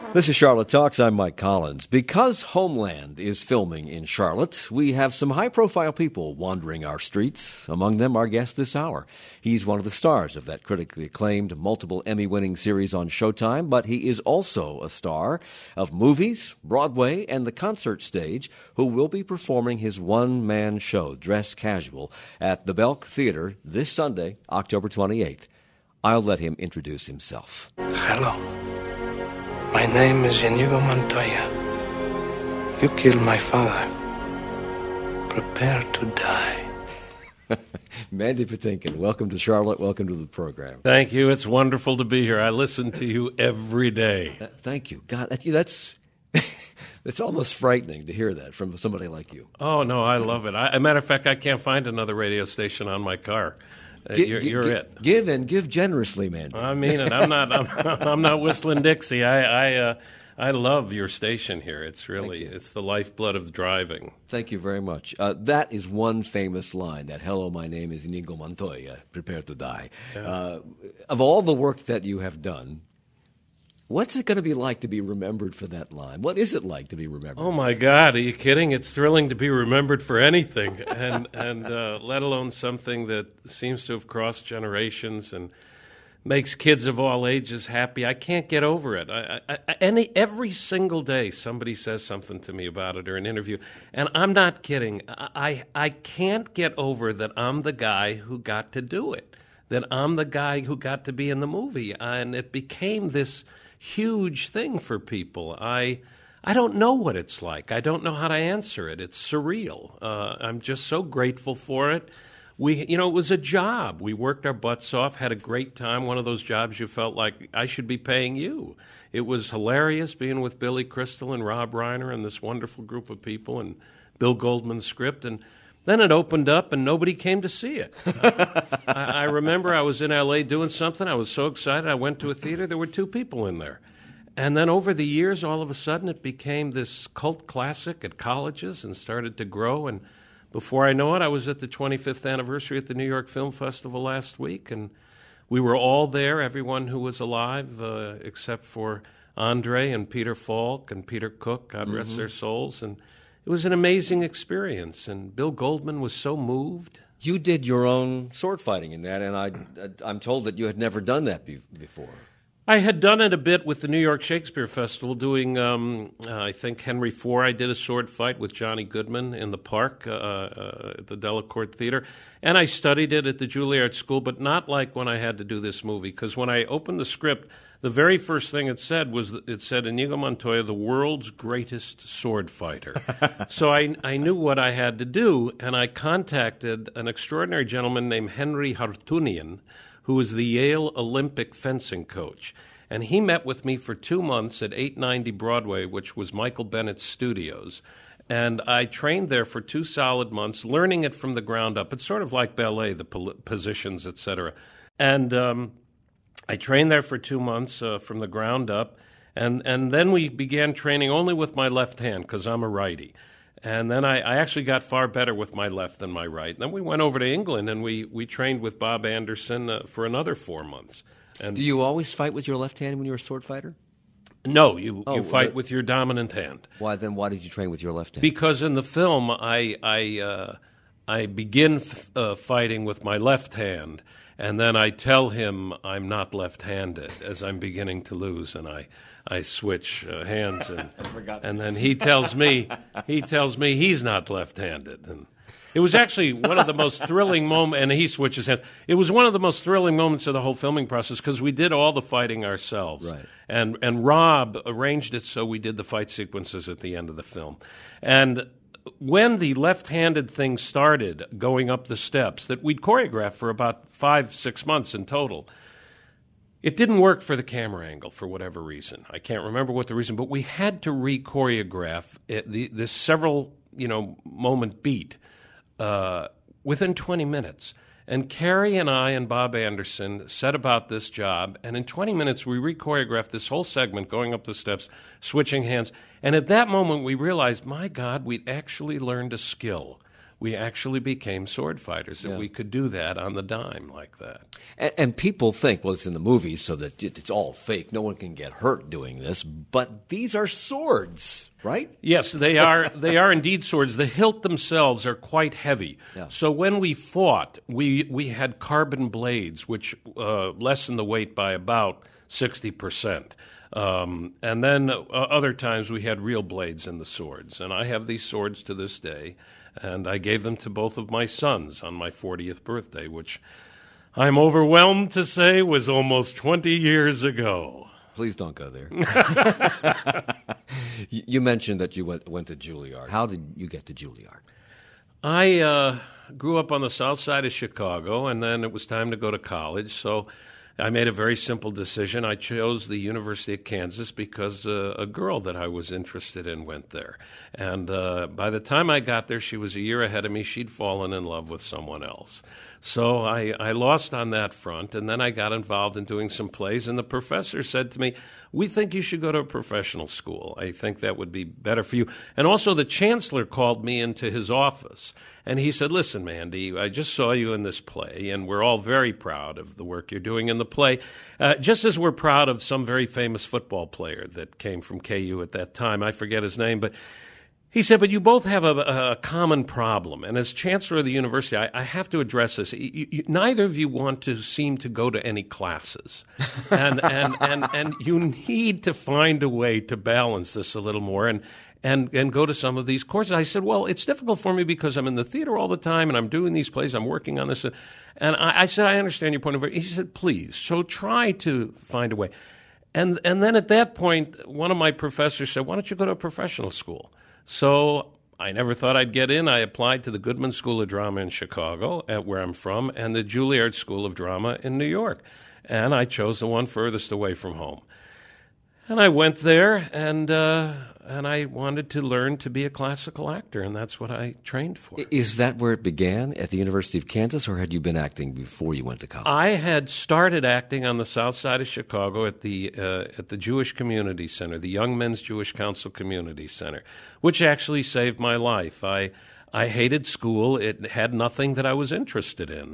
This is Charlotte Talks. I'm Mike Collins. Because Homeland is filming in Charlotte, we have some high-profile people wandering our streets. Among them, our guest this hour. He's one of the stars of that critically acclaimed, multiple Emmy-winning series on Showtime, but he is also a star of movies, Broadway, and the concert stage, who will be performing his one-man show, Dress Casual, at the Belk Theater this Sunday, October 28th. I'll let him introduce himself. Hello. My name is Inigo Montoya. You killed my father. Prepare to die. Mandy Patinkin, welcome to Charlotte. Welcome to the program. Thank you. It's wonderful to be here. I listen to you every day. Thank you. God, that's it's almost frightening to hear that from somebody like you. Oh, no, I love it. As a matter of fact, I can't find another radio station on my car. You're it. Give generously, man. I mean it. I'm not whistling Dixie. I love your station here. It's the lifeblood of driving. Thank you very much. That is one famous line. That "Hello, my name is Inigo Montoya. Prepare to die." Yeah. Of all the work that you have done, what's it going to be like to be remembered for that line? What is it like to be remembered? Oh, my God. Are you kidding? It's thrilling to be remembered for anything, and let alone something that seems to have crossed generations and makes kids of all ages happy. I can't get over it. Every single day somebody says something to me about it or an interview, and I'm not kidding. I can't get over that I'm the guy who got to do it, that I'm the guy who got to be in the movie, and it became this huge thing for people. I don't know what it's like. I don't know how to answer it. It's surreal. I'm just so grateful for it. It was a job. We worked our butts off, had a great time. One of those jobs you felt like I should be paying you. It was hilarious being with Billy Crystal and Rob Reiner and this wonderful group of people and Bill Goldman's script. And then it opened up and nobody came to see it. I remember I was in L.A. doing something. I was so excited. I went to a theater. There were 2 people in there. And then over the years, all of a sudden, it became this cult classic at colleges and started to grow. And before I know it, I was at the 25th anniversary at the New York Film Festival last week. And we were all there, everyone who was alive, except for Andre and Peter Falk and Peter Cook, God rest their souls. And it was an amazing experience, and Bill Goldman was so moved. You did your own sword fighting in that, and I'm told that you had never done that before. I had done it a bit with the New York Shakespeare Festival, doing, I think, Henry IV. I did a sword fight with Johnny Goodman in the park at the Delacorte Theater, and I studied it at the Juilliard School, but not like when I had to do this movie, because when I opened the script, the very first thing it said Inigo Montoya, the world's greatest sword fighter. So I knew what I had to do, and I contacted an extraordinary gentleman named Henry Hartunian, who was the Yale Olympic fencing coach. And he met with me for 2 months at 890 Broadway, which was Michael Bennett's studios. And I trained there for 2 solid months, learning it from the ground up. It's sort of like ballet, the positions, et cetera. And I trained there for 2 months from the ground up, and then we began training only with my left hand because I'm a righty. And then I actually got far better with my left than my right. Then we went over to England, and we trained with Bob Anderson for another 4 months. And do you always fight with your left hand when you're a sword fighter? No, you fight with your dominant hand. Why did you train with your left hand? Because in the film, I begin fighting with my left hand, and then I tell him I'm not left-handed as I'm beginning to lose, and I switch hands, and then he tells me he's not left-handed, and it was actually one of the most thrilling moments. And he switches hands. It was one of the most thrilling moments of the whole filming process because we did all the fighting ourselves, right. And Rob arranged it so we did the fight sequences at the end of the film, and when the left-handed thing started going up the steps that we'd choreographed for about 5-6 months in total, it didn't work for the camera angle for whatever reason. I can't remember what the reason, but we had to re-choreograph this several moment beat within 20 minutes. And Carrie and I and Bob Anderson set about this job, and in 20 minutes we re-choreographed this whole segment going up the steps, switching hands. And at that moment we realized, my God, we'd actually learned a skill. we actually became sword fighters, that we could do that on the dime like that. And people think, well, it's in the movies, so that it's all fake. No one can get hurt doing this. But these are swords, right? Yes, they are. They are indeed swords. The hilt themselves are quite heavy. Yeah. So when we fought, we had carbon blades, which lessen the weight by about 60%. And then other times we had real blades in the swords. And I have these swords to this day. And I gave them to both of my sons on my 40th birthday, which I'm overwhelmed to say was almost 20 years ago. Please don't go there. You mentioned that you went to Juilliard. How did you get to Juilliard? I grew up on the south side of Chicago, and then it was time to go to college, so I made a very simple decision. I chose the University of Kansas because a girl that I was interested in went there. And by the time I got there, she was a year ahead of me. She'd fallen in love with someone else. So I lost on that front, and then I got involved in doing some plays, and the professor said to me, "We think you should go to a professional school. I think that would be better for you." And also the chancellor called me into his office, and he said, "Listen, Mandy, I just saw you in this play, and we're all very proud of the work you're doing in the play, just as we're proud of some very famous football player that came from KU at that time. I forget his name, but he said, but you both have a common problem. And as chancellor of the university, I have to address this. Neither of you want to seem to go to any classes. And you need to find a way to balance this a little more and go to some of these courses." I said, "Well, it's difficult for me because I'm in the theater all the time and I'm doing these plays, I'm working on this." And I said, "I understand your point of view." He said, "Please, so try to find a way." And then at that point, one of my professors said, "Why don't you go to a professional school?" So I never thought I'd get in. I applied to the Goodman School of Drama in Chicago, where I'm from, and the Juilliard School of Drama in New York. And I chose the one furthest away from home. And I went there, and I wanted to learn to be a classical actor, and that's what I trained for. Is that where it began, at the University of Kansas, or had you been acting before you went to college? I had started acting on the south side of Chicago at the Jewish Community Center, the Young Men's Jewish Council Community Center, which actually saved my life. I hated school. It had nothing that I was interested in.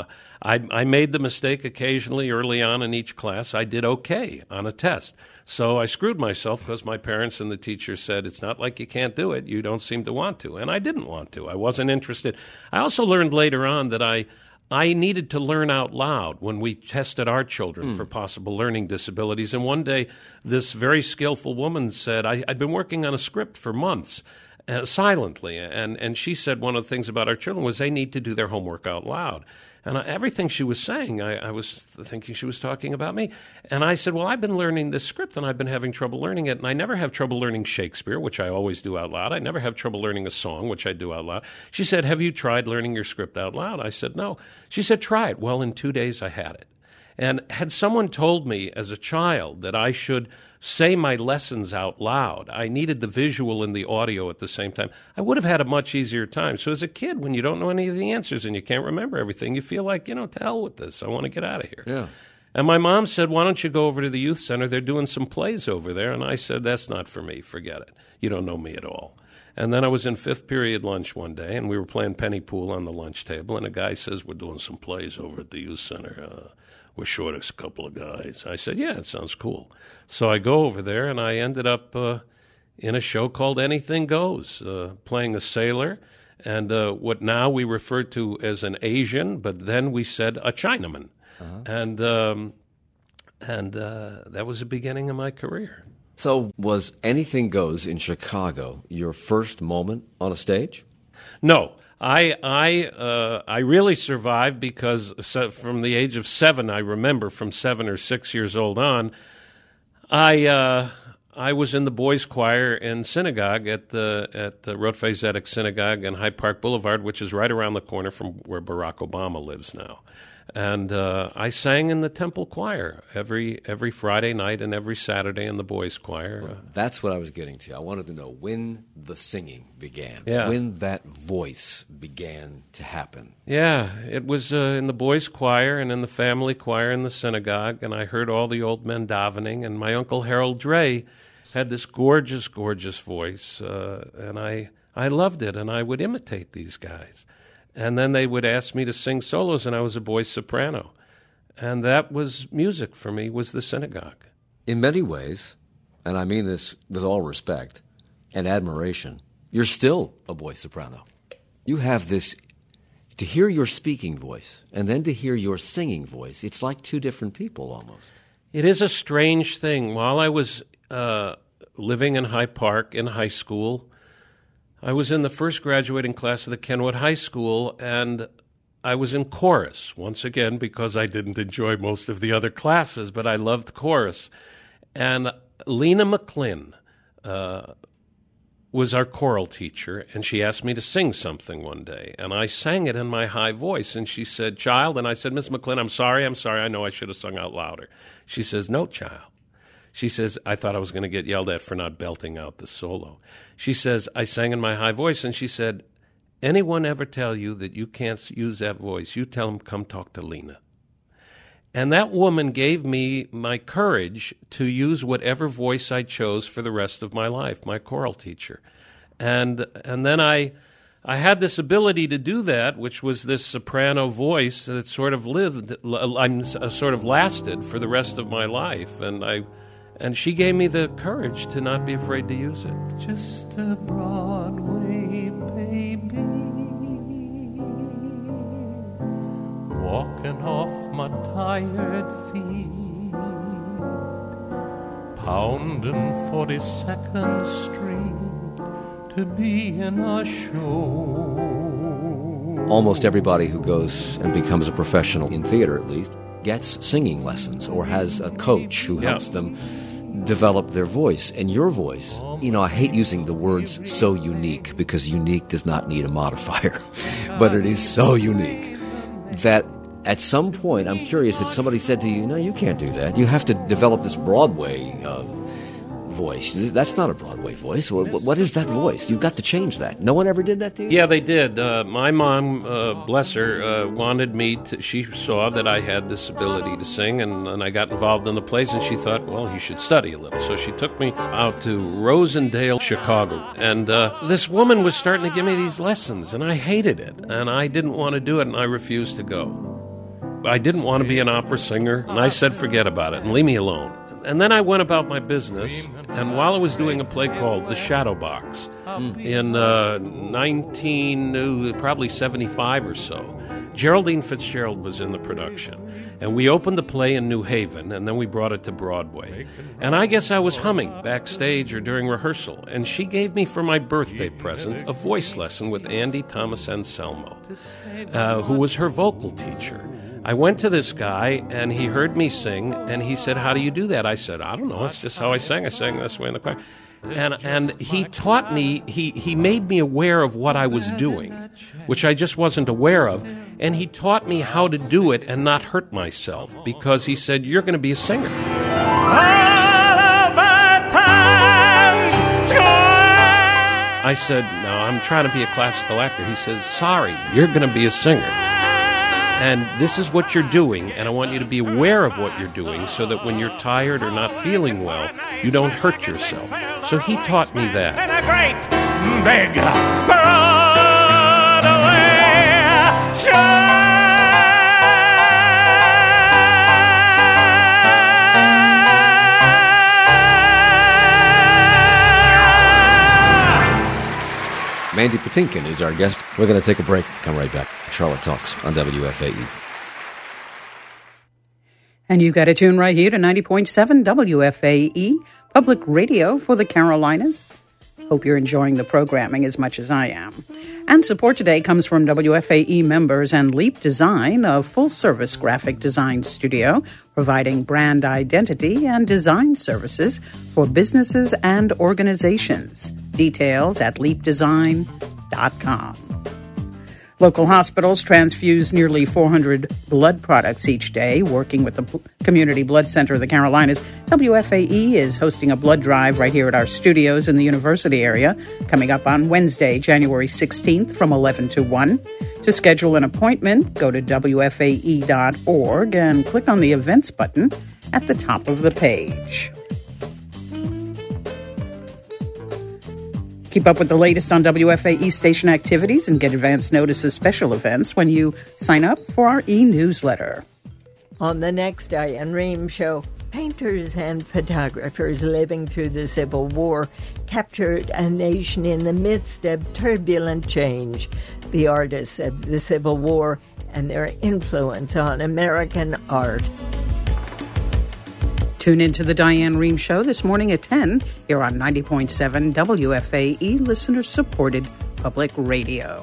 I made the mistake occasionally early on in each class. I did okay on a test. So I screwed myself because my parents and the teachers said, "It's not like you can't do it. You don't seem to want to." And I didn't want to. I wasn't interested. I also learned later on that I needed to learn out loud when we tested our children for possible learning disabilities. And one day, this very skillful woman said, I'd been working on a script for months, silently. And she said one of the things about our children was they need to do their homework out loud. And everything she was saying, I was thinking she was talking about me. And I said, "Well, I've been learning this script, and I've been having trouble learning it. And I never have trouble learning Shakespeare, which I always do out loud. I never have trouble learning a song, which I do out loud." She said, "Have you tried learning your script out loud?" I said, "No." She said, "Try it." Well, in 2 days, I had it. And had someone told me as a child that I should say my lessons out loud, I needed the visual and the audio at the same time, I would have had a much easier time. So as a kid, when you don't know any of the answers and you can't remember everything, you feel like, to hell with this. I want to get out of here. Yeah. And my mom said, "Why don't you go over to the youth center? They're doing some plays over there." And I said, "That's not for me. Forget it. You don't know me at all." And then I was in fifth period lunch one day, and we were playing penny pool on the lunch table, and a guy says, "We're doing some plays over at the youth center. We're short a couple of guys." I said, "Yeah, it sounds cool." So I go over there, and I ended up in a show called Anything Goes, playing a sailor, and what now we refer to as an Asian, but then we said a Chinaman. Uh-huh. And that was the beginning of my career. So was Anything Goes in Chicago your first moment on a stage? No. I really survived because from the age of 7, I remember from 7 or 6 years old on, I was in the boys' choir in synagogue at the Rotfei Zedek Synagogue on Hyde Park Boulevard, which is right around the corner from where Barack Obama lives now. And I sang in the temple choir every Friday night and every Saturday in the boys' choir. Well, that's what I was getting to. I wanted to know when the singing began, yeah. When that voice began to happen. Yeah, it was in the boys' choir and in the family choir in the synagogue, and I heard all the old men davening, and my Uncle Harold Dray had this gorgeous, gorgeous voice, and I I loved it, and I would imitate these guys. And then they would ask me to sing solos, and I was a boy soprano. And that was music for me, was the synagogue. In many ways, and I mean this with all respect and admiration, you're still a boy soprano. You have this, to hear your speaking voice and then to hear your singing voice, it's like two different people almost. It is a strange thing. While I was living in Hyde Park in high school, I was in the first graduating class of the Kenwood High School, and I was in chorus, once again, because I didn't enjoy most of the other classes, but I loved chorus. And Lena McClin was our choral teacher, and she asked me to sing something one day. And I sang it in my high voice, and she said, "Child," and I said, "Miss McClin, I'm sorry, I know I should have sung out louder." She says, "No, child." She says, I thought I was going to get yelled at for not belting out the solo. She says, I sang in my high voice, and she said, "Anyone ever tell you that you can't use that voice, you tell them, come talk to Lena." And that woman gave me my courage to use whatever voice I chose for the rest of my life, my choral teacher. And then I had this ability to do that, which was this soprano voice that sort of lasted for the rest of my life. And she gave me the courage to not be afraid to use it. Just a Broadway baby, walking off my tired feet, pounding 42nd Street to be in a show. Almost everybody who goes and becomes a professional, in theater at least, gets singing lessons or has a coach who helps them develop their voice. And your voice, I hate using the words so unique, because unique does not need a modifier, but it is so unique that at some point, I'm curious if somebody said to you, "No, you can't do that. You have to develop this Broadway voice." That's not a Broadway voice. What is that voice? You've got to change that. No one ever did that to you? Yeah, they did. My mom, bless her, wanted me to, she saw that I had this ability to sing, and I got involved in the plays, and she thought, well, you should study a little. So she took me out to Rosendale, Chicago, and this woman was starting to give me these lessons, and I hated it, and I didn't want to do it, and I refused to go. I didn't want to be an opera singer, and I said, forget about it, and leave me alone. And then I went about my business, and while I was doing a play called The Shadow Box in 1975 or so, Geraldine Fitzgerald was in the production. And we opened the play in New Haven, and then we brought it to Broadway. And I guess I was humming backstage or during rehearsal, and she gave me for my birthday present a voice lesson with Andy Thomas Anselmo, who was her vocal teacher. I went to this guy, and he heard me sing, and he said, "How do you do that?" I said, "I don't know. It's just how I sang. I sang this way in the choir." And he taught me, he made me aware of what I was doing, which I just wasn't aware of. And he taught me how to do it and not hurt myself, because he said, "You're going to be a singer." I said, "No, I'm trying to be a classical actor." He says, "Sorry, you're going to be a singer. And this is what you're doing, and I want you to be aware of what you're doing so that when you're tired or not feeling well, you don't hurt yourself." So he taught me that. And a great big Broadway show. Mandy Patinkin is our guest. We're going to take a break. Come right back. Charlotte Talks on WFAE. And you've got to tune right here to 90.7 WFAE, public radio for the Carolinas. Hope you're enjoying the programming as much as I am. And support today comes from WFAE members and Leap Design, a full-service graphic design studio providing brand identity and design services for businesses and organizations. Details at leapdesign.com. Local hospitals transfuse nearly 400 blood products each day, working with the Community Blood Center of the Carolinas. WFAE is hosting a blood drive right here at our studios in the university area, coming up on Wednesday, January 16th from 11 to 1. To schedule an appointment, go to WFAE.org and click on the events button at the top of the page. Keep up with the latest on WFAE station activities and get advance notice of special events when you sign up for our e-newsletter. On the next Diane Rehm Show, painters and photographers living through the Civil War captured a nation in the midst of turbulent change. The artists of the Civil War and their influence on American art. Tune into the Diane Rehm Show this morning at 10 here on 90.7 WFAE, listener-supported public radio.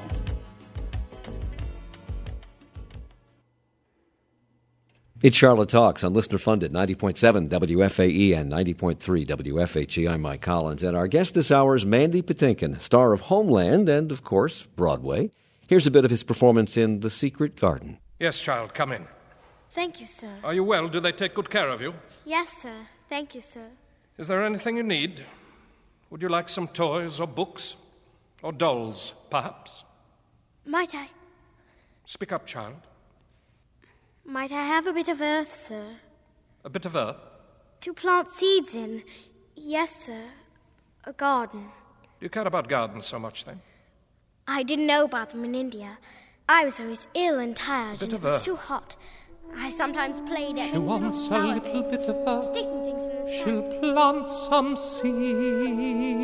It's Charlotte Talks on listener-funded 90.7 WFAE and 90.3 WFHE. I'm Mike Collins, and our guest this hour is Mandy Patinkin, star of Homeland and, of course, Broadway. Here's a bit of his performance in The Secret Garden. Yes, child, come in. Thank you, sir. Are you well? Do they take good care of you? Yes, sir. Thank you, sir. Is there anything you need? Would you like some toys or books? Or dolls, perhaps? Might I? Speak up, child. Might I have a bit of earth, sir? A bit of earth? To plant seeds in. Yes, sir. A garden. Do you care about gardens so much, then? I didn't know about them in India. I was always ill and tired, Bit and of it was earth. too hot. I sometimes played at She wants a flower little beds, bit of earth. sticking things in the She'll sand. plant some seeds.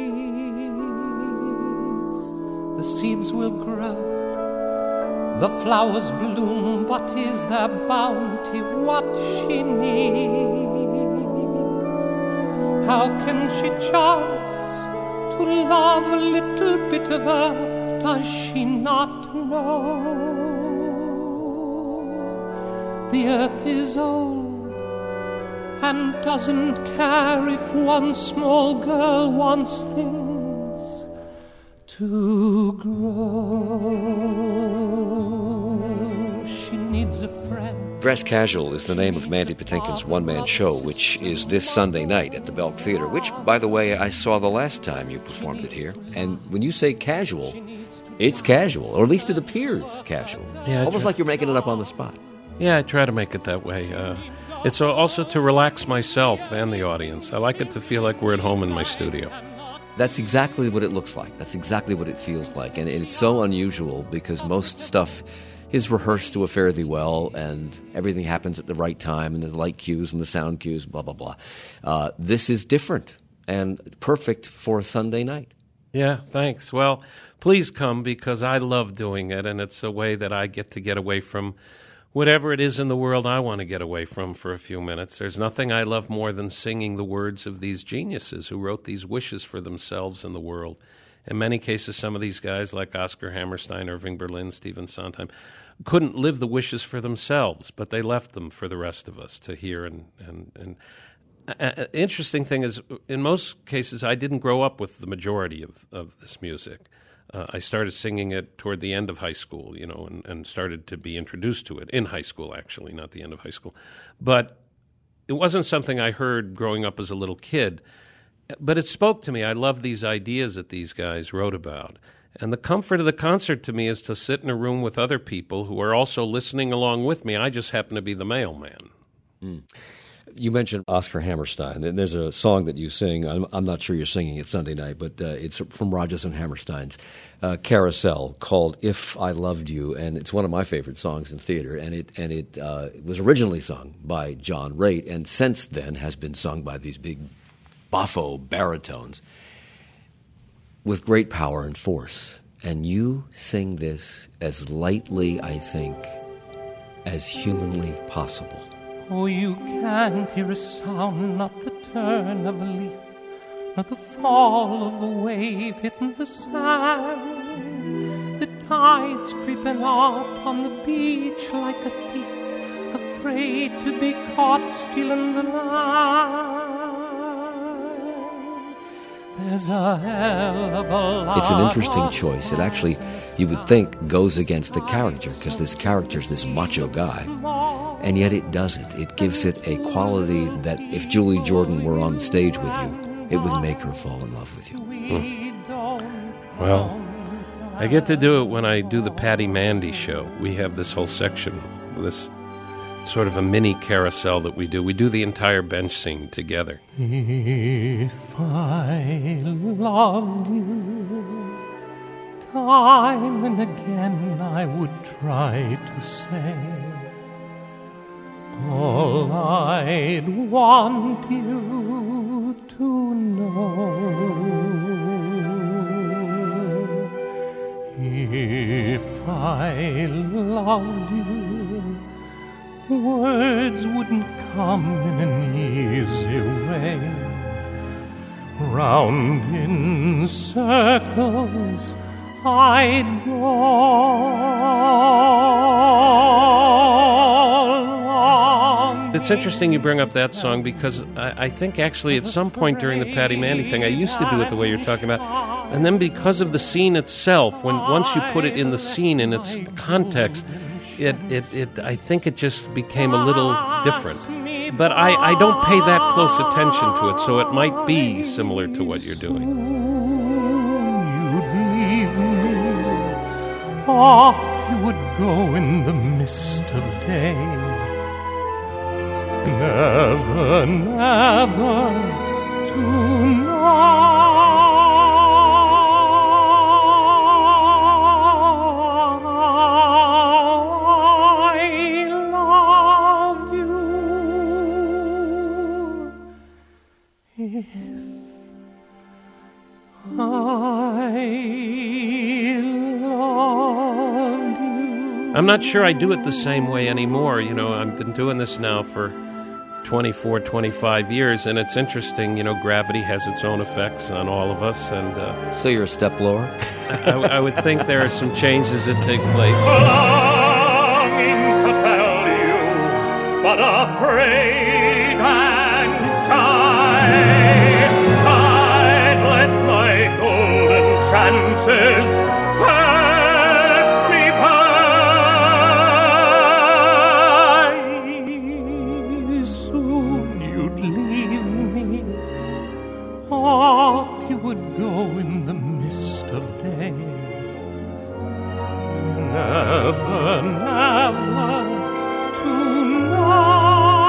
The seeds will grow. The flowers bloom. What is their bounty? What she needs? How can she chance to love a little bit of earth? Does she not know? The earth is old and doesn't care if one small girl wants things to grow. She needs a friend. Dress Casual is the name of Mandy Patinkin's one-man show, which is this Sunday night at the Belk Theater, which, by the way, I saw the last time you performed it here. And when you say casual, it's casual, or at least it appears casual. Yeah, Almost like you're making it up on the spot. Yeah, I try to make it that way. It's also to relax myself and the audience. I like it to feel like we're at home in my studio. That's exactly what it looks like. That's exactly what it feels like. And it's so unusual because most stuff is rehearsed to a fairly well and everything happens at the right time and the light cues and the sound cues, blah, blah, blah. This is different and perfect for a Sunday night. Yeah, thanks. Well, please come because I love doing it, and it's a way that I get to get away from whatever it is in the world I want to get away from for a few minutes. There's nothing I love more than singing the words of these geniuses who wrote these wishes for themselves and the world. In many cases, some of these guys, like Oscar Hammerstein, Irving Berlin, Stephen Sondheim, couldn't live the wishes for themselves, but they left them for the rest of us to hear. And interesting thing is, in most cases, I didn't grow up with the majority of this music. I started singing it toward the end of high school, and started to be introduced to it in high school, actually, not the end of high school. But it wasn't something I heard growing up as a little kid. But it spoke to me. I love these ideas that these guys wrote about. And the comfort of the concert to me is to sit in a room with other people who are also listening along with me. I just happen to be the mailman. Mm. You mentioned Oscar Hammerstein, and there's a song that you sing. I'm not sure you're singing it Sunday night, but it's from Rodgers and Hammerstein's Carousel called "If I Loved You," and it's one of my favorite songs in theater. And it was originally sung by John Raitt, and since then has been sung by these big buffo baritones with great power and force. And you sing this as lightly, I think, as humanly possible. Oh, you can't hear a sound, not the turn of a leaf, nor the fall of a wave hitting the sand. The tide's creeping up on the beach like a thief, afraid to be caught stealing the land. There's a hell of a lot. It's an interesting choice. It actually, you would think, goes against the character, because this character's this macho guy. And yet it doesn't. It gives it a quality that if Julie Jordan were on the stage with you, it would make her fall in love with you. Well, I get to do it when I do the Patty Mandy show. We have this whole section, this sort of a mini carousel that we do. We do the entire bench scene together. If I loved you, time and again I would try to say all I'd want you to know. If I loved you, words wouldn't come in an easy way. Round in circles I'd go. It's interesting you bring up that song because I think actually at some point during the Paddy Mandy thing, I used to do it the way you're talking about. And then because of the scene itself, once you put it in the scene in its context, it I think it just became a little different. But I don't pay that close attention to it, so it might be similar to what you're doing. You'd leave me, off you would go in the mist of day. Never, never tonight. I'm not sure I do it the same way anymore. You know, I've been doing this now for 24, 25 years, and it's interesting. You know, gravity has its own effects on all of us. And so you're a step blower? I would think there are some changes that take place. Longing to tell you, but afraid and shy, I'd let my golden chances pass me by. Soon you'd leave me, off you would go in the mist of day. Never, never tonight.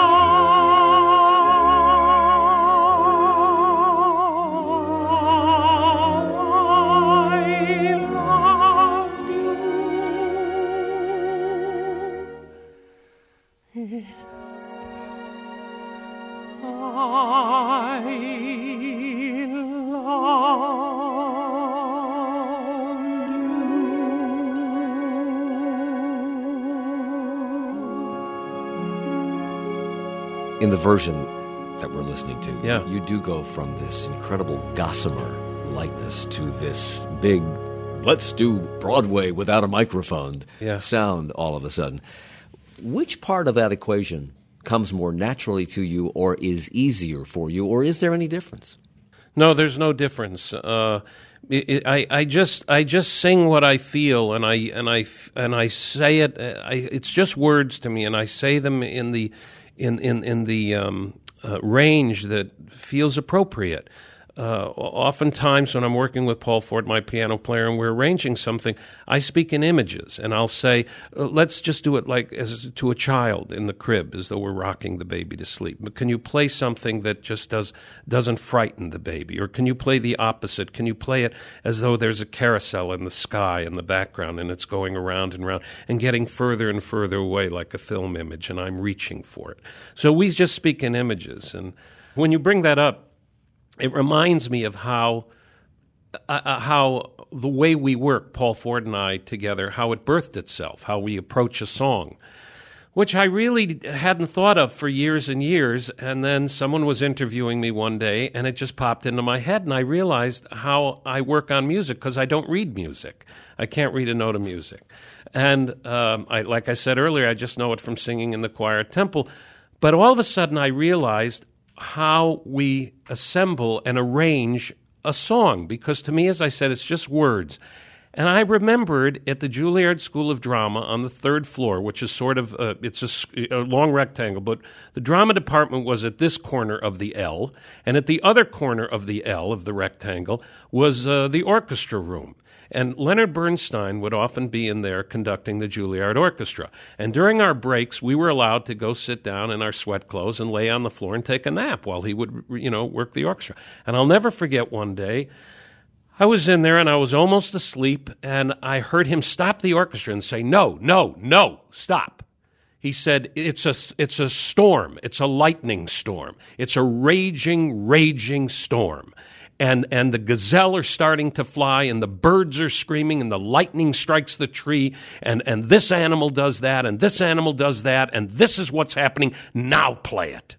In the version that we're listening to, yeah, you do go from this incredible gossamer lightness to this big, let's do Broadway without a microphone sound all of a sudden. Which part of that equation comes more naturally to you or is easier for you, or is there any difference? No, there's no difference. I just sing what I feel, and I say it. It's just words to me, and I say them in the range that feels appropriate. Oftentimes when I'm working with Paul Ford, my piano player, and we're arranging something, I speak in images, and I'll say, let's just do it like as to a child in the crib, as though we're rocking the baby to sleep. But can you play something that just doesn't frighten the baby? Or can you play the opposite? Can you play it as though there's a carousel in the sky in the background, and it's going around and around and getting further and further away like a film image, and I'm reaching for it. So we just speak in images. And when you bring that up, it reminds me of how the way we work, Paul Ford and I together, how it birthed itself, how we approach a song, which I really hadn't thought of for years and years. And then someone was interviewing me one day, and it just popped into my head, and I realized how I work on music, because I don't read music. I can't read a note of music. And like I said earlier, I just know it from singing in the choir at Temple. But all of a sudden I realized how we assemble and arrange a song, because to me, as I said, it's just words. And I remembered at the Juilliard School of Drama on the third floor, which is sort of, it's a long rectangle, but the drama department was at this corner of the L, and at the other corner of the L, of the rectangle, was the orchestra room. And Leonard Bernstein would often be in there conducting the Juilliard Orchestra. And during our breaks, we were allowed to go sit down in our sweat clothes and lay on the floor and take a nap while he would, work the orchestra. And I'll never forget one day, I was in there and I was almost asleep, and I heard him stop the orchestra and say, "No, no, no, stop." He said, it's a storm. It's a lightning storm. It's a raging, raging storm. And the gazelle are starting to fly, and the birds are screaming, and the lightning strikes the tree, and this animal does that, and this animal does that, and this is what's happening. Now play it.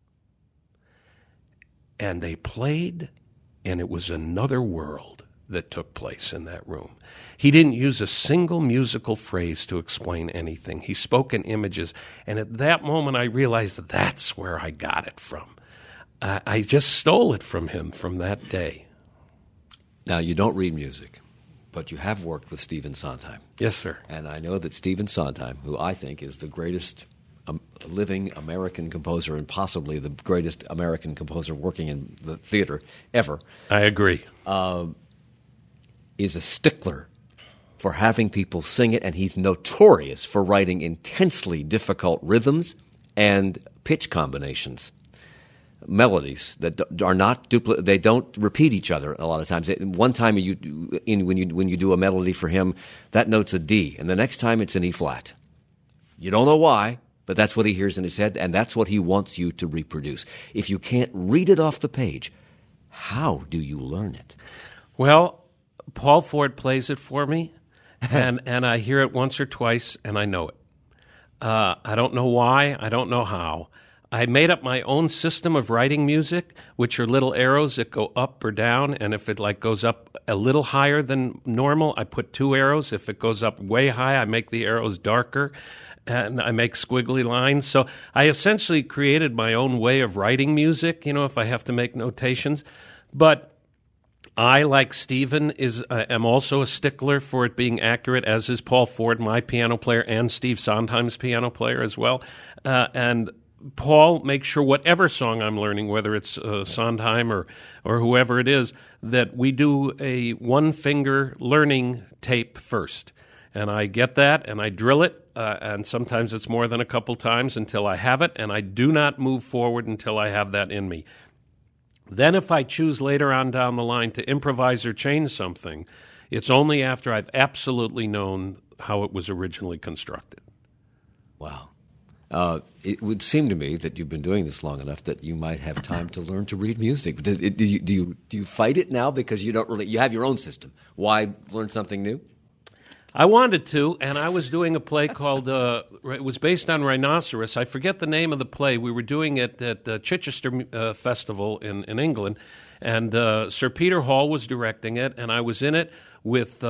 And they played, and it was another world that took place in that room. He didn't use a single musical phrase to explain anything. He spoke in images, and at that moment I realized that's where I got it from. I just stole it from him from that day. Now, you don't read music, but you have worked with Stephen Sondheim. Yes, sir. And I know that Stephen Sondheim, who I think is the greatest living American composer and possibly the greatest American composer working in the theater ever. I agree. Is a stickler for having people sing it, and he's notorious for writing intensely difficult rhythms and pitch combinations. Melodies that are not they don't repeat each other a lot of times. One time when you do a melody for him, that note's a D, and the next time it's an E flat. You don't know why, but that's what he hears in his head, and that's what he wants you to reproduce. If you can't read it off the page, how do you learn it? Well, Paul Ford plays it for me, and I hear it once or twice, and I know it. I don't know why. I don't know how. I made up my own system of writing music, which are little arrows that go up or down, and if it goes up a little higher than normal, I put 2 arrows. If it goes up way high, I make the arrows darker, and I make squiggly lines. So I essentially created my own way of writing music, if I have to make notations. But I, like Stephen, am also a stickler for it being accurate, as is Paul Ford, my piano player, and Steve Sondheim's piano player as well. And Paul makes sure whatever song I'm learning, whether it's Sondheim or whoever it is, that we do a one-finger learning tape first. And I get that, and I drill it, and sometimes it's more than a couple times until I have it, and I do not move forward until I have that in me. Then if I choose later on down the line to improvise or change something, it's only after I've absolutely known how it was originally constructed. Wow. It would seem to me that you've been doing this long enough that you might have time to learn to read music. Do you fight it now because you have your own system? Why learn something new? I wanted to, and I was doing a play called, it was based on Rhinoceros. I forget the name of the play. We were doing it at the Chichester Festival in England, and Sir Peter Hall was directing it, and I was in it with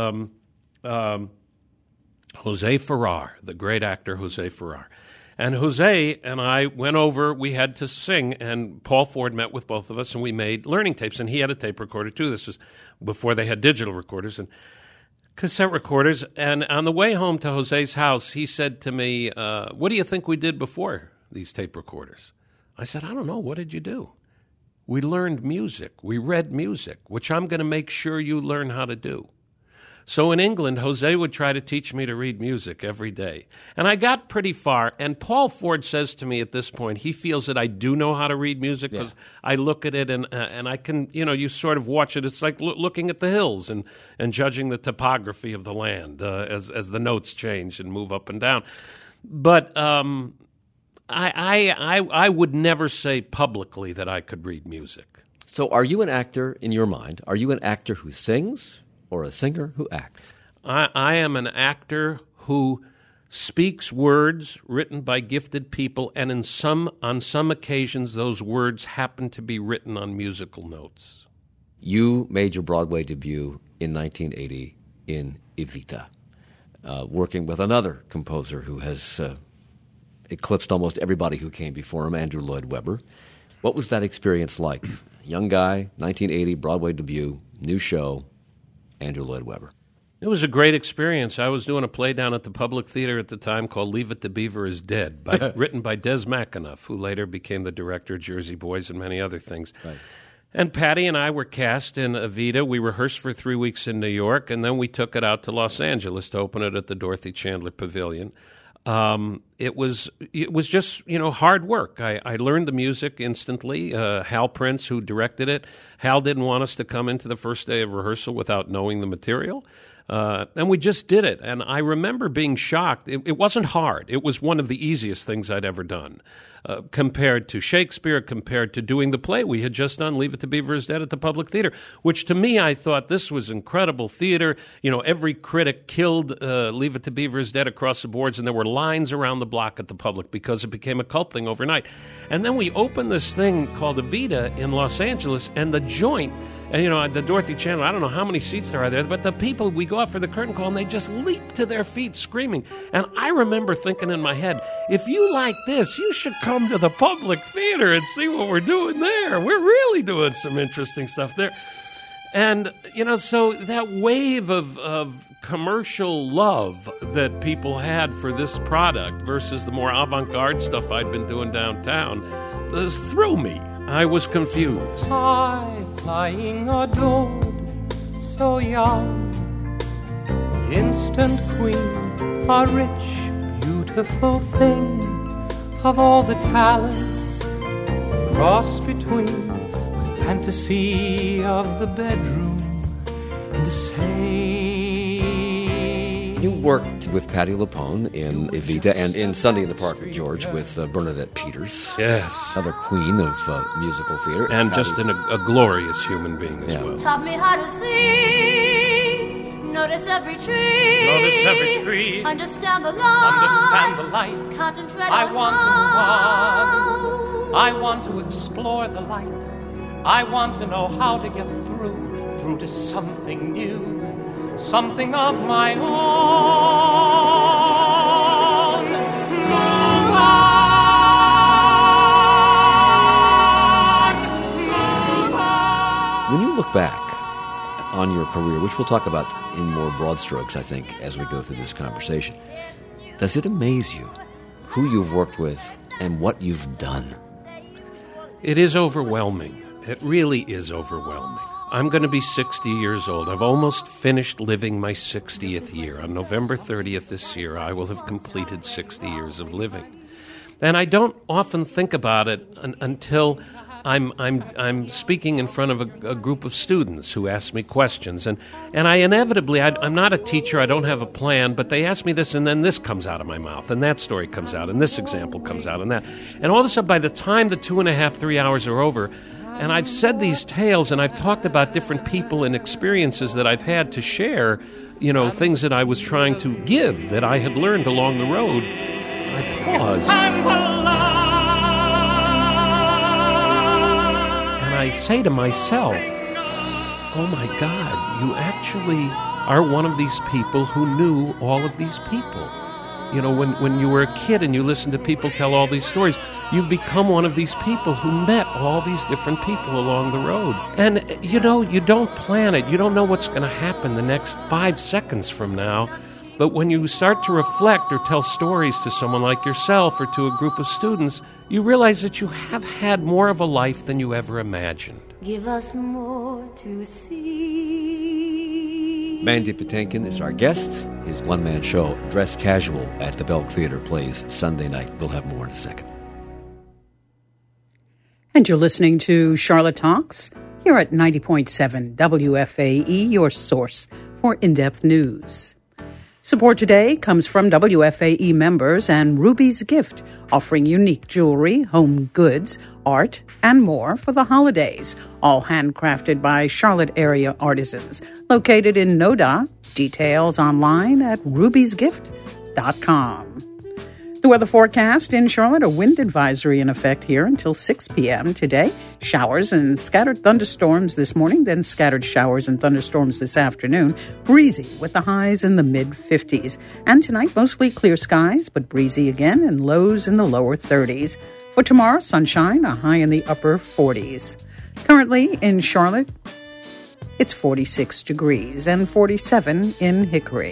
Jose Ferrer, the great actor Jose Ferrer. And Jose and I went over, we had to sing, and Paul Ford met with both of us, and we made learning tapes, and he had a tape recorder too. This was before they had digital recorders and cassette recorders. And on the way home to Jose's house, he said to me, what do you think we did before these tape recorders? I said, I don't know. What did you do? We learned music. We read music, which I'm going to make sure you learn how to do. So in England, Jose would try to teach me to read music every day. And I got pretty far. And Paul Ford says to me at this point, he feels that I do know how to read music because I look at it and I can, you sort of watch it. It's like looking at the hills and judging the topography of the land as the notes change and move up and down. But I would never say publicly that I could read music. So are you an actor in your mind? Are you an actor who sings? Or a singer who acts? I am an actor who speaks words written by gifted people, and on some occasions those words happen to be written on musical notes. You made your Broadway debut in 1980 in Evita, working with another composer who has eclipsed almost everybody who came before him, Andrew Lloyd Webber. What was that experience like? Young guy, 1980, Broadway debut, new show, Andrew Lloyd Webber. It was a great experience. I was doing a play down at the Public Theater at the time called Leave It to Beaver is Dead, written by Des McAnuff, who later became the director of Jersey Boys and many other things. Right. And Patty and I were cast in Evita. We rehearsed for 3 weeks in New York, and then we took it out to Los Angeles to open it at the Dorothy Chandler Pavilion. It was just, hard work. I learned the music instantly. Hal Prince, who directed it, Hal didn't want us to come into the first day of rehearsal without knowing the material. And we just did it. And I remember being shocked. It wasn't hard. It was one of the easiest things I'd ever done. Compared to Shakespeare, compared to doing the play we had just done, Leave It to Beaver is Dead at the Public Theater, which to me, I thought this was incredible theater. Every critic killed Leave It to Beaver is Dead across the boards, and there were lines around the block at the Public because it became a cult thing overnight. And then we opened this thing called Evita in Los Angeles, and the joint, and the Dorothy Chandler, I don't know how many seats there are there, but the people, we go out for the curtain call, and they just leap to their feet screaming. And I remember thinking in my head, if you like this, you should come to the Public Theater and see what we're doing there. We're really doing some interesting stuff there. And, so that wave of commercial love that people had for this product versus the more avant-garde stuff I'd been doing downtown threw me. I was confused. I, flying adored, so young, instant queen, a rich, beautiful thing, of all the talents, cross between the fantasy of the bedroom and the same. You worked with Patti LuPone in Evita and in Sunday in the Park with George with Bernadette Peters. Yes. Another queen of musical theater. And just a glorious human being as well. Taught me how to see, notice every tree. Notice every tree. Understand the light. Understand the light. Concentrate I on want love. to run. I want to explore the light. I want to know how to get through to something new. Something of my own. Move on. When you look back on your career, which we'll talk about in more broad strokes, I think, as we go through this conversation, does it amaze you who you've worked with and what you've done? It is overwhelming. It really is overwhelming. I'm going to be 60 years old. I've almost finished living my 60th year. On November 30th this year, I will have completed 60 years of living. And I don't often think about it until I'm speaking in front of a group of students who ask me questions. And I inevitably, I'm not a teacher, I don't have a plan, but they ask me this, and then this comes out of my mouth, and that story comes out, and this example comes out, and that. And all of a sudden, by the time the 2.5, 3 hours are over, and I've said these tales, and I've talked about different people and experiences that I've had to share, things that I was trying to give that I had learned along the road, I pause. And I say to myself, oh my God, you actually are one of these people who knew all of these people. When you were a kid and you listened to people tell all these stories, you've become one of these people who met all these different people along the road. And, you don't plan it. You don't know what's going to happen the next 5 seconds from now. But when you start to reflect or tell stories to someone like yourself or to a group of students, you realize that you have had more of a life than you ever imagined. Give us more to see. Mandy Patinkin is our guest. His one-man show, Dress Casual, at the Belk Theater, plays Sunday night. We'll have more in a second. And you're listening to Charlotte Talks here at 90.7 WFAE, your source for in-depth news. Support today comes from WFAE members and Ruby's Gift, offering unique jewelry, home goods, art, and more for the holidays, all handcrafted by Charlotte area artisans. Located in NODA, details online at rubysgift.com. The weather forecast in Charlotte, a wind advisory in effect here until 6 p.m. today. Showers and scattered thunderstorms this morning, then scattered showers and thunderstorms this afternoon. Breezy with the highs in the mid-50s. And tonight, mostly clear skies, but breezy again and lows in the lower 30s. For tomorrow, sunshine, a high in the upper 40s. Currently in Charlotte, It's 46 degrees and 47 in Hickory.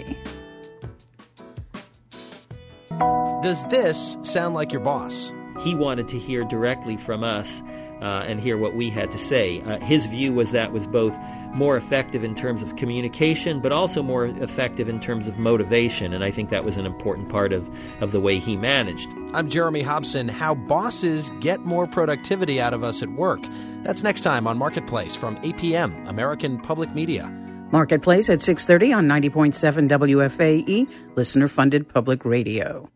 Does this sound like your boss? He wanted to hear directly from us and hear what we had to say. His view was that was both more effective in terms of communication, but also more effective in terms of motivation, and I think that was an important part of the way he managed. I'm Jeremy Hobson. How bosses get more productivity out of us at work. That's next time on Marketplace from APM, American Public Media. Marketplace at 6:30 on 90.7 WFAE, listener-funded public radio.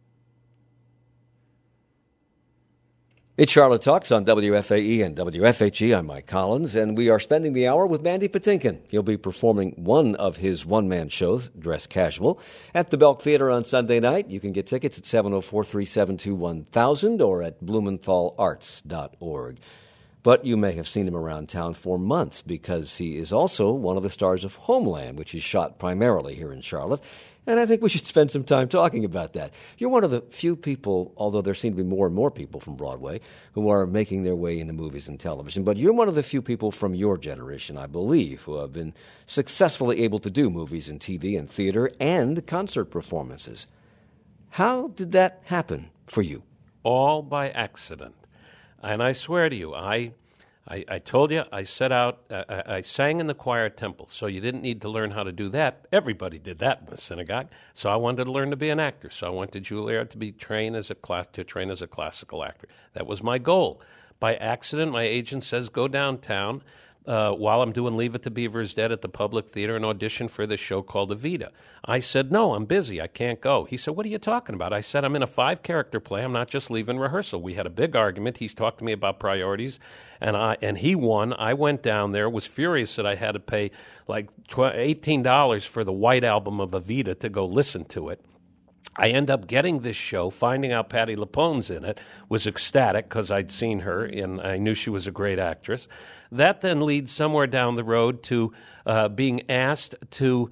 It's Charlotte Talks on WFAE and WFHE. I'm Mike Collins, and we are spending the hour with Mandy Patinkin. He'll be performing one of his one-man shows, Dress Casual, at the Belk Theater on Sunday night. You can get tickets at 704-372-1000 or at blumenthalarts.org. But you may have seen him around town for months because he is also one of the stars of Homeland, which is shot primarily here in Charlotte. And I think we should spend some time talking about that. You're one of the few people, although there seem to be more and more people from Broadway, who are making their way into movies and television. But you're one of the few people from your generation, I believe, who have been successfully able to do movies and TV and theater and concert performances. How did that happen for you? All by accident. And I swear to you, I told you, I set out, I sang in the choir at Temple, so you didn't need to learn how to do that. Everybody did that in the synagogue. So I wanted to learn to be an actor. So I went to Juilliard to train as a classical actor. That was my goal. By accident, my agent says, go downtown while I'm doing Leave It to Beaver's Dead at the Public Theater and audition for this show called Evita. I said, no, I'm busy. I can't go. He said, what are you talking about? I said, I'm in a 5-character play. I'm not just leaving rehearsal. We had a big argument. He's talked to me about priorities, and he won. I went down there, was furious that I had to pay like $18 for the white album of Evita to go listen to it. I end up getting this show, finding out Patti LuPone's in it, was ecstatic because I'd seen her and I knew she was a great actress. That then leads somewhere down the road to being asked to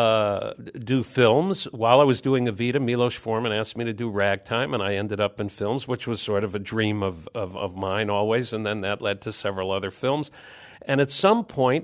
do films. While I was doing Evita, Milos Forman asked me to do Ragtime, and I ended up in films, which was sort of a dream of mine always, and then that led to several other films. And at some point,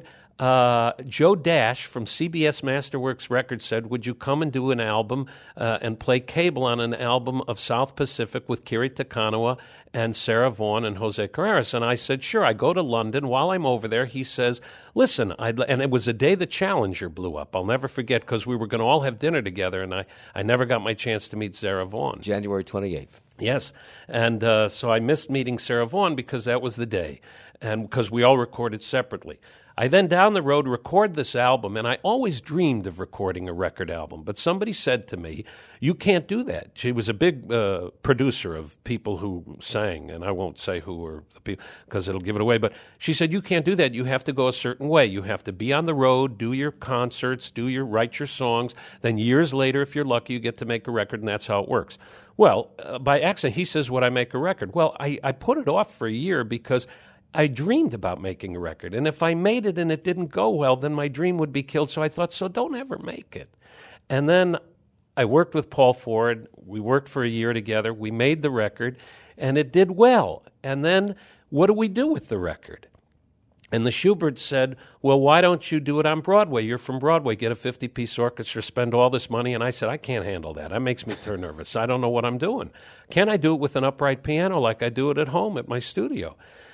Joe Dash from CBS Masterworks Records said, would you come and do an album and play Cable on an album of South Pacific with Kiri Takanawa and Sarah Vaughan and Jose Carreras? And I said, sure. I go to London. While I'm over there, he says, listen, and it was the day the Challenger blew up. I'll never forget because we were going to all have dinner together, and I never got my chance to meet Sarah Vaughan. January 28th. Yes, and so I missed meeting Sarah Vaughan because that was the day, and because we all recorded separately. I then down the road record this album, and I always dreamed of recording a record album, but somebody said to me, you can't do that. She was a big producer of people who sang, and I won't say who were the people because it'll give it away, but she said, you can't do that. You have to go a certain way. You have to be on the road, do your concerts, write your songs, then years later, if you're lucky, you get to make a record, and that's how it works. Well, by accident, he says, would I make a record? Well, I put it off for a year because I dreamed about making a record, and if I made it and it didn't go well, then my dream would be killed, so I thought, so don't ever make it. And then I worked with Paul Ford. We worked for a year together. We made the record, and it did well. And then what do we do with the record? And the Shuberts said, well, why don't you do it on Broadway? You're from Broadway. Get a 50-piece orchestra, spend all this money. And I said, I can't handle that. That makes me turn nervous. I don't know what I'm doing. Can I do it with an upright piano like I do it at home at my studio?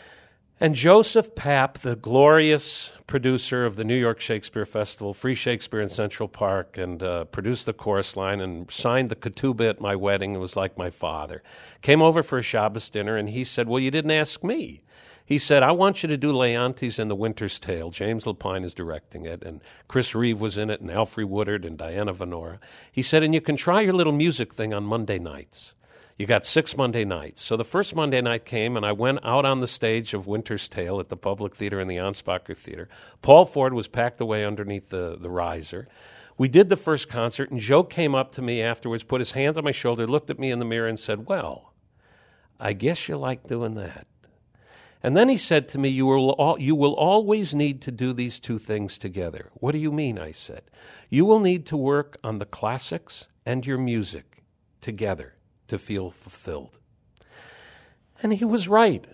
And Joseph Papp, the glorious producer of the New York Shakespeare Festival, Free Shakespeare in Central Park, and produced the chorus line and signed the ketubah at my wedding, it was like my father, came over for a Shabbos dinner, and he said, well, you didn't ask me. He said, I want you to do Leontes and The Winter's Tale. James Lapine is directing it, and Chris Reeve was in it, and Alfre Woodard, and Diana Venora. He said, and you can try your little music thing on Monday nights. You got 6 Monday nights. So the first Monday night came, and I went out on the stage of Winter's Tale at the Public Theater and the Anspacher Theater. Paul Ford was packed away underneath the riser. We did the first concert, and Joe came up to me afterwards, put his hands on my shoulder, looked at me in the mirror, and said, well, I guess you like doing that. And then he said to me, you will always need to do these two things together. What do you mean? I said. You will need to work on the classics and your music together to feel fulfilled. And he was right.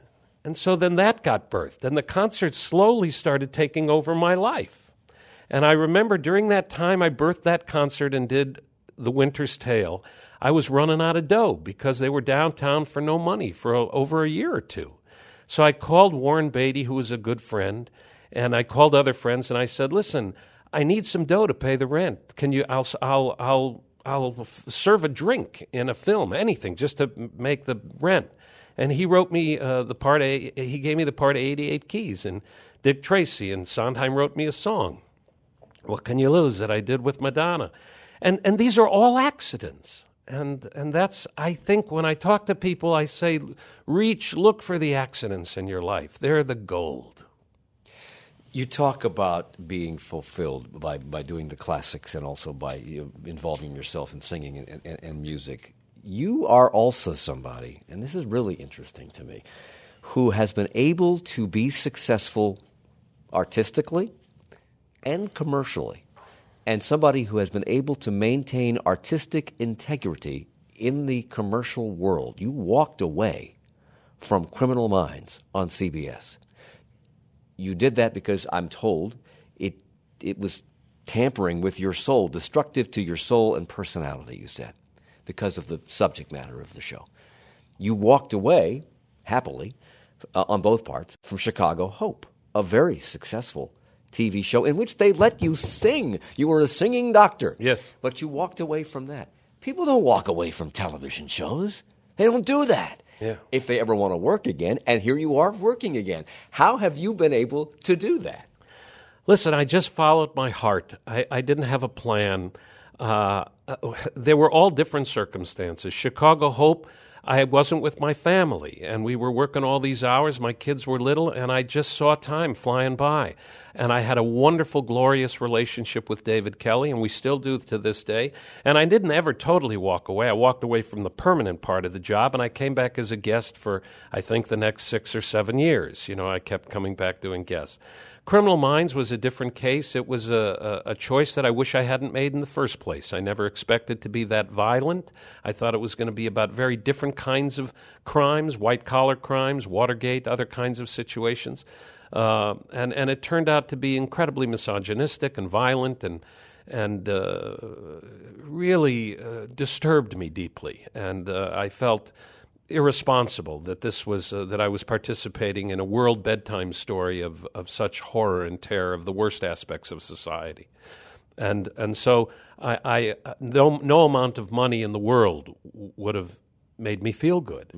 And so then that got birthed, and the concerts slowly started taking over my life. And I remember during that time I birthed that concert and did The Winter's Tale, I was running out of dough because they were downtown for no money for over a year or two. So I called Warren Beatty, who was a good friend, and I called other friends, and I said, listen, I need some dough to pay the rent. Can you? I'll serve a drink in a film, anything, just to make the rent. And he wrote me the part. He gave me the part of 88 Keys, and Dick Tracy, and Sondheim wrote me a song, "What Can You Lose?" that I did with Madonna, and these are all accidents. And that's, I think, when I talk to people, I say, look for the accidents in your life. They're the gold. You talk about being fulfilled by doing the classics and also by involving yourself in singing and music. You are also somebody, and this is really interesting to me, who has been able to be successful artistically and commercially, and somebody who has been able to maintain artistic integrity in the commercial world. You walked away from Criminal Minds on CBS. You did that because I'm told it was tampering with your soul, destructive to your soul and personality, you said, because of the subject matter of the show. You walked away, happily, on both parts, from Chicago Hope, a very successful TV show in which they let you sing. You were a singing doctor. Yes. But you walked away from that. People don't walk away from television shows. They don't do that. Yeah. If they ever want to work again, and here you are working again. How have you been able to do that? Listen, I just followed my heart. I didn't have a plan. There were all different circumstances. Chicago Hope, I wasn't with my family, and we were working all these hours. My kids were little, and I just saw time flying by. And I had a wonderful, glorious relationship with David Kelly, and we still do to this day. And I didn't ever totally walk away. I walked away from the permanent part of the job, and I came back as a guest for, I think, the next 6 or 7 years. I kept coming back doing guests. Criminal Minds was a different case. It was a choice that I wish I hadn't made in the first place. I never expected to be that violent. I thought it was going to be about very different kinds of crimes, white-collar crimes, Watergate, other kinds of situations. And it turned out to be incredibly misogynistic and violent and really disturbed me deeply. And I felt irresponsible that this was that I was participating in a world bedtime story of such horror and terror of the worst aspects of society, and so I no amount of money in the world would have made me feel good,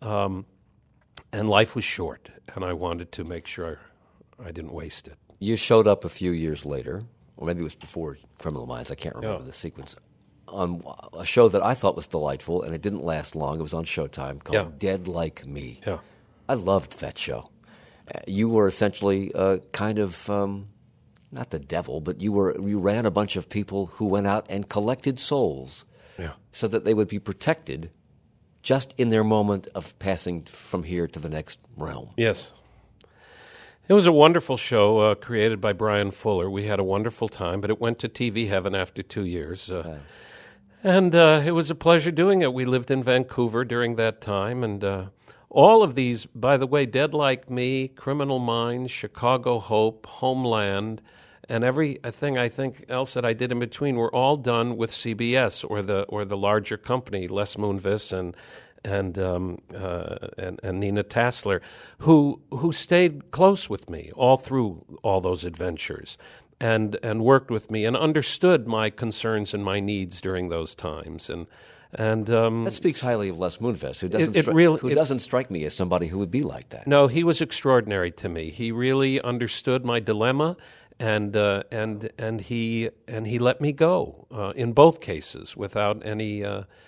and life was short, and I wanted to make sure I didn't waste it. You showed up a few years later, or maybe it was before Criminal Minds. I can't remember the sequence. On a show that I thought was delightful, and it didn't last long. It was on Showtime, called Dead Like Me. Yeah. I loved that show. You were essentially kind of, not the devil, but you ran a bunch of people who went out and collected souls so that they would be protected just in their moment of passing from here to the next realm. Yes. It was a wonderful show created by Brian Fuller. We had a wonderful time, but it went to TV heaven after 2 years. And it was a pleasure doing it. We lived in Vancouver during that time. And all of these, by the way, Dead Like Me, Criminal Minds, Chicago Hope, Homeland, and everything I think else that I did in between were all done with CBS or the larger company, Les Moonves and Nina Tassler, who stayed close with me all through all those adventures. And worked with me and understood my concerns and my needs during those times, and that speaks highly of Les Moonves, who doesn't strike me as somebody who would be like that. No, he was extraordinary to me. He really understood my dilemma, and he let me go in both cases without any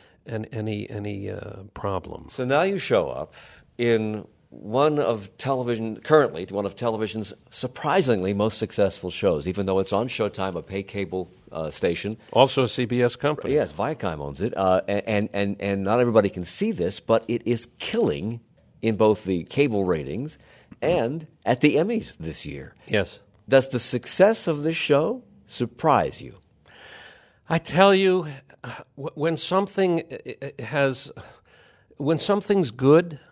problem. So now you show up in currently one of television's surprisingly most successful shows, even though it's on Showtime, a pay cable station. Also a CBS company. Yes, Viacom owns it. And not everybody can see this, but it is killing in both the cable ratings and at the Emmys this year. Yes. Does the success of this show surprise you? I tell you, when something's good,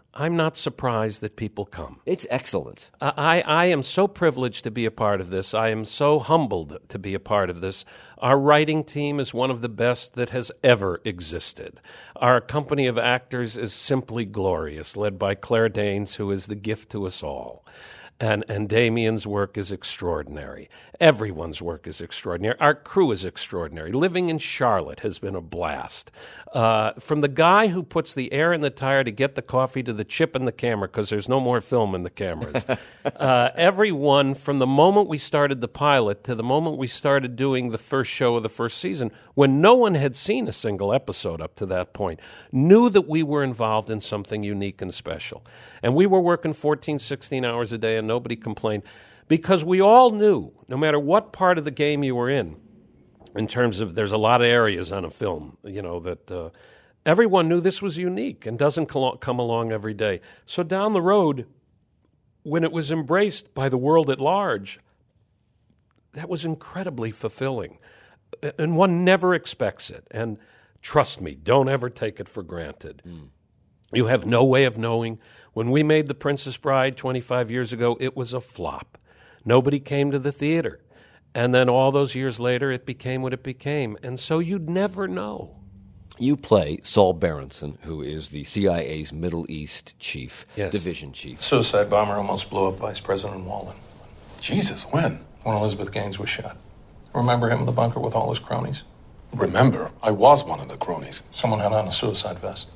I'm not surprised that people come. It's excellent. I am so privileged to be a part of this. I am so humbled to be a part of this. Our writing team is one of the best that has ever existed. Our company of actors is simply glorious, led by Claire Danes, who is the gift to us all. And Damien's work is extraordinary. Everyone's work is extraordinary. Our crew is extraordinary. Living in Charlotte has been a blast. From the guy who puts the air in the tire to get the coffee to the chip in the camera, because there's no more film in the cameras. Everyone, from the moment we started the pilot to the moment we started doing the first show of the first season, when no one had seen a single episode up to that point, knew that we were involved in something unique and special. And we were working 14, 16 hours a day, and nobody complained, because we all knew, no matter what part of the game you were in terms of, there's a lot of areas on a film, that everyone knew this was unique and doesn't come along every day. So down the road, when it was embraced by the world at large, that was incredibly fulfilling. And one never expects it. And trust me, don't ever take it for granted. You have no way of knowing. When we made The Princess Bride 25 years ago, it was a flop. Nobody came to the theater. And then all those years later, it became what it became. And so you'd never know. You play Saul Berenson, who is the CIA's Middle East chief, division chief. Suicide bomber almost blew up Vice President Walden. Jesus, when? When Elizabeth Gaines was shot. Remember him in the bunker with all his cronies? Remember, I was one of the cronies. Someone had on a suicide vest.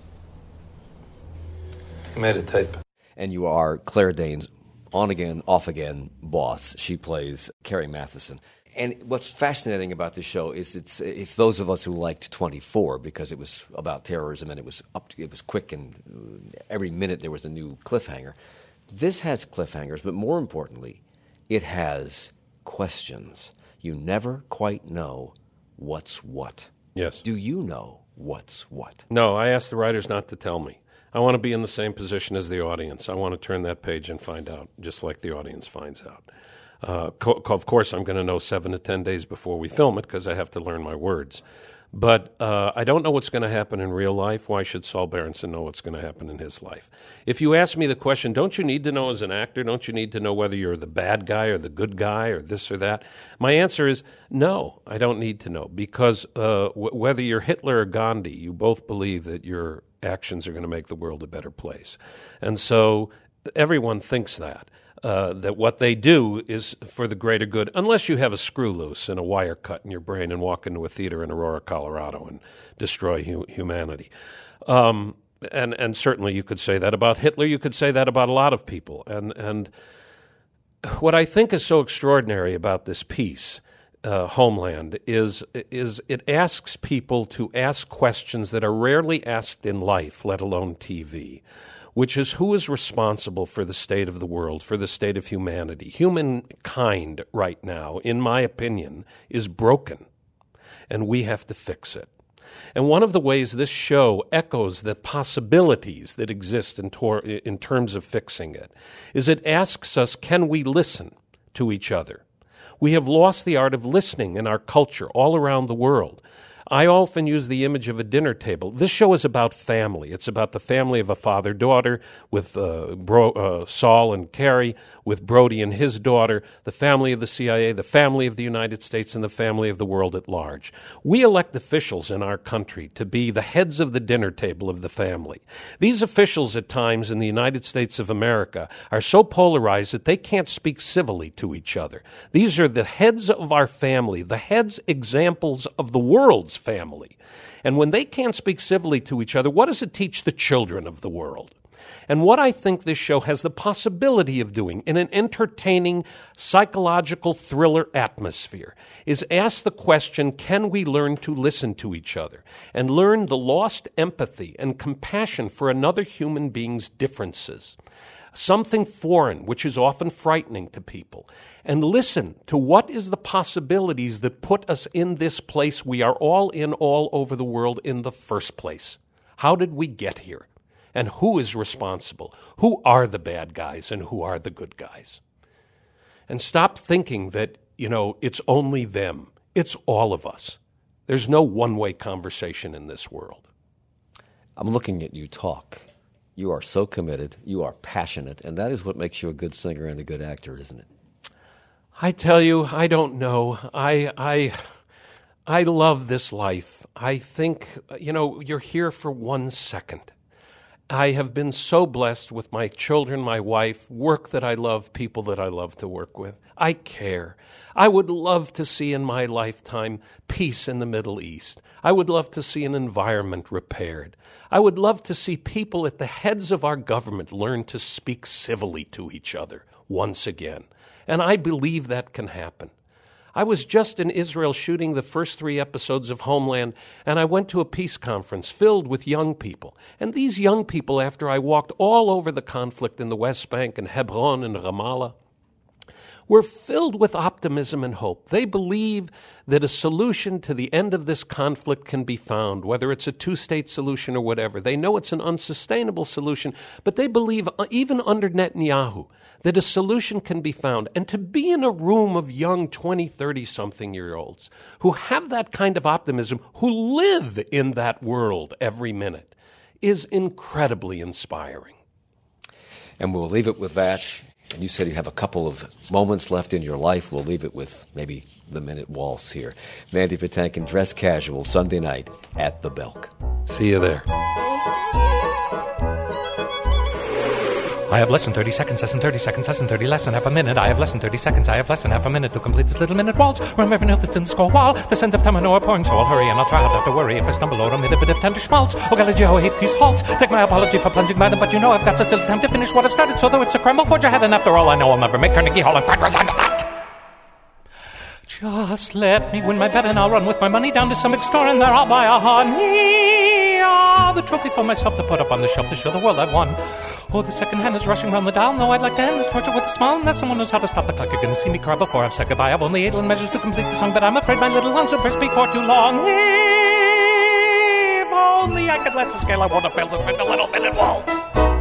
He made a tape. And you are Claire Danes' on-again, off-again boss. She plays Carrie Matheson. And what's fascinating about this show is if those of us who liked 24, because it was about terrorism and it was quick and every minute there was a new cliffhanger. This has cliffhangers, but more importantly, it has questions. You never quite know what's what. Yes. Do you know what's what? No, I asked the writers not to tell me. I want to be in the same position as the audience. I want to turn that page and find out, just like the audience finds out. Of course, I'm going to know 7 to 10 days before we film it because I have to learn my words. But I don't know what's going to happen in real life. Why should Saul Berenson know what's going to happen in his life? If you ask me the question, don't you need to know as an actor? Don't you need to know whether you're the bad guy or the good guy or this or that? My answer is no, I don't need to know. Because whether you're Hitler or Gandhi, you both believe that your actions are going to make the world a better place. And so everyone thinks that what they do is for the greater good, unless you have a screw loose and a wire cut in your brain and walk into a theater in Aurora, Colorado and destroy humanity. And certainly you could say that about Hitler. You could say that about a lot of people. And what I think is so extraordinary about this piece, Homeland, is it asks people to ask questions that are rarely asked in life, let alone TV, which is who is responsible for the state of the world, for the state of humanity. Humankind right now, in my opinion, is broken, and we have to fix it. And one of the ways this show echoes the possibilities that exist in terms of fixing it is it asks us, can we listen to each other? We have lost the art of listening in our culture all around the world. I often use the image of a dinner table. This show is about family. It's about the family of a father-daughter with Saul and Carrie, with Brody and his daughter, the family of the CIA, the family of the United States, and the family of the world at large. We elect officials in our country to be the heads of the dinner table of the family. These officials at times in the United States of America are so polarized that they can't speak civilly to each other. These are the heads of our family, the heads examples of the world's family. And when they can't speak civilly to each other, what does it teach the children of the world? And what I think this show has the possibility of doing in an entertaining psychological thriller atmosphere is ask the question, can we learn to listen to each other and learn the lost empathy and compassion for another human being's differences? Something foreign, which is often frightening to people, and listen to what is the possibilities that put us in this place we are all in all over the world in the first place. How did we get here? And who is responsible? Who are the bad guys and who are the good guys? And stop thinking that, it's only them. It's all of us. There's no one-way conversation in this world. I'm looking at you talk, You are so committed. You are passionate. And that is what makes you a good singer and a good actor, isn't it? I tell you, I don't know. I love this life. I think, you're here for 1 second. I have been so blessed with my children, my wife, work that I love, people that I love to work with. I care. I would love to see in my lifetime peace in the Middle East. I would love to see an environment repaired. I would love to see people at the heads of our government learn to speak civilly to each other once again. And I believe that can happen. I was just in Israel shooting the first 3 episodes of Homeland, and I went to a peace conference filled with young people. And these young people, after I walked all over the conflict in the West Bank and Hebron and Ramallah, were filled with optimism and hope. They believe that a solution to the end of this conflict can be found, whether it's a 2-state solution or whatever. They know it's an unsustainable solution, but they believe, even under Netanyahu, that a solution can be found. And to be in a room of young 20, 30-something-year-olds who have that kind of optimism, who live in that world every minute, is incredibly inspiring. And we'll leave it with that. And you said you have a couple of moments left in your life. We'll leave it with maybe the minute waltz here. Mandy Patinkin, Dress Casual, Sunday night at the Belk. See you there. I have less than 30 seconds, less than 30 seconds, less than 30, less than half a minute. I have less than 30 seconds, I have less than half a minute to complete this little minute waltz. Rhyme every note that's in the score wall. The sense of time I know are pouring, so I'll hurry and I'll try not to worry if I stumble or omit a bit of tender schmaltz. Oh, golly, Joe, I hate these halts. Take my apology for plunging by them, but you know I've got such little time to finish what I've started. So though it's a crime, I'll forge ahead, and after all, I know I'll never make Carnegie Hall and quite resigned to that. Just let me win my bet and I'll run with my money down to some big store and there I'll buy a honey. The trophy for myself to put up on the shelf to show the world I've won. Oh, the second hand is rushing round the dial. No, I'd like to end this torture with a smile unless someone knows how to stop the clock. You're going to see me cry before I've said goodbye. I've only 8 measures to complete the song, but I'm afraid my little lungs will burst before too long. If only I could let the scale, I won't have failed to sing a little minute waltz.